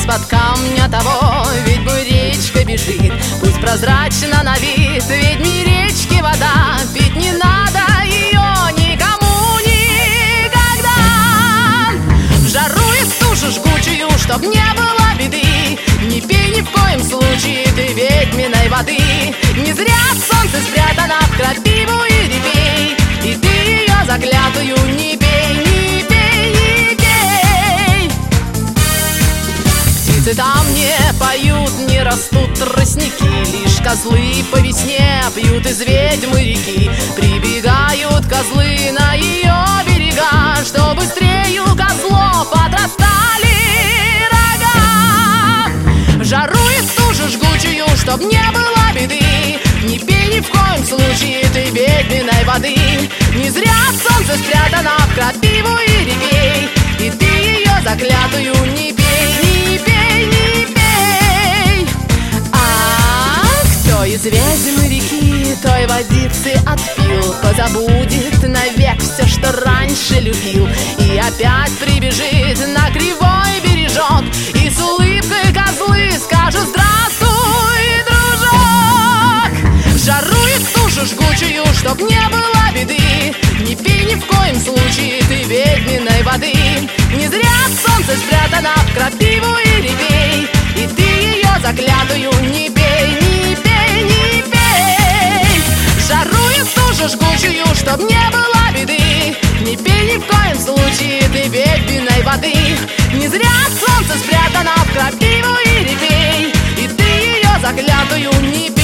из-под камня того, ведьмы речка бежит. Пусть прозрачна на вид, ведьме речки вода, пить не надо ее никому никогда. В жару и стужу жгучую, чтоб не было беды, не пей ни в коем случае ты ведьминой воды. Не зря от солнца спрятана в крапиву и репей, и ты ее заклятую не пей, не пей, не пей. Птицы там не поют, не растут тростники, лишь козлы по весне пьют из ведьмы реки. Прибегают козлы на ее берега, что быстрее у козлов отрастали рога. В жару и стужу жгучую, чтоб не было беды, не пей ни в коем случае ты ведьминой воды. Не зря от солнца спрятана в крапиву и репей, и ты ее заклятую не пей, не пей, не пей. Кто из ведьмы реки той водицы отпил, позабудет навек все, что раньше любил, и опять прибежит на кривой бережок, и с улыбкой козлы скажут: здравствуй, дружок. В жару и стужу жгучую, чтоб не было беды, не пей ни в коем случае ты ведьминой воды. Не зря от солнца спрятана в крапиву и репей, и ты ее заклятую не пей, не пей, не пей. В жару и стужу жгучую, чтоб не было беды, не пей ни в коем случае ты ведьминой воды. Не зря от солнца спрятана в крапиву и репей, и ты ее заклятую не пей.